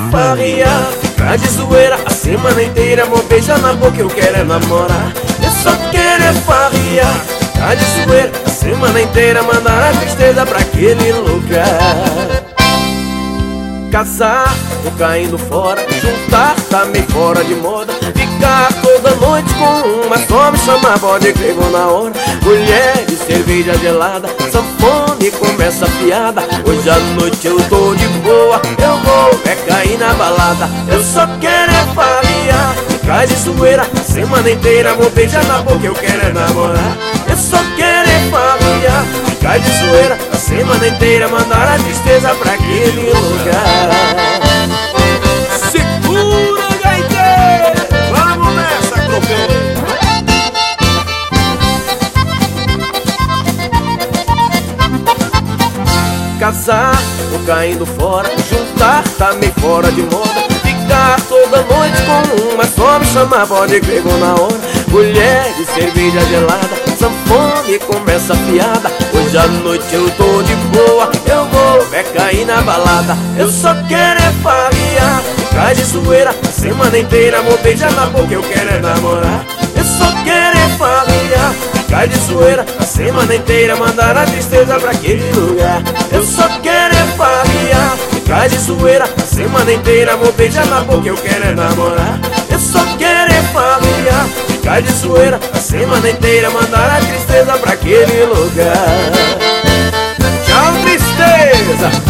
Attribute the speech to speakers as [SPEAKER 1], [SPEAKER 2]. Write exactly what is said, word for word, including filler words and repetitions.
[SPEAKER 1] farriar, ficar de zoeira a semana inteira. Vou beijar na boca, eu quero é namorar. Eu só quero é farriar, ficar de zoeira a semana inteira. Mandar a tristeza pra aquele lugar. Casar, tô caindo fora. Juntar, tá meio fora de moda. Ficar toda noite com uma só, me chamar, pode crer, vou na hora. Mulher de cerveja gelada, sanfone, começa a piada. Hoje à noite eu tô de boa, eu vou é cair na balada. Eu só quero é farriar, ficar de zoeira a semana inteira. Vou beijar na boca, eu quero é namorar. Eu só quero é farriar, ficar de zoeira a semana inteira. Mandar a tristeza pra aquele lugar.
[SPEAKER 2] Segura, gaiteiro! Vamos nessa, tropeiro!
[SPEAKER 1] Casar, tô caindo fora. Juntar, tá meio fora de moda. Ficar toda noite com uma só, me chamar, pode crer, vou na hora. Mulher de cerveja gelada, sanfone, começa a piada. Hoje à noite eu tô de boa, eu vou é cair na balada. Eu só quero é farriar, ficar de zoeira a semana inteira. Vou beijar na boca, eu quero é namorar. Eu só quero é farriar, ficar de zoeira a semana inteira. Mandar a tristeza pra aquele lugar. Eu só quero é farriar, ficar de zoeira a semana inteira. Vou beijar na boca, eu quero é namorar. Eu só quero é farriar, ficar de zoeira a semana inteira. Mandar a tristeza pra aquele lugar.
[SPEAKER 2] Tchau, tristeza!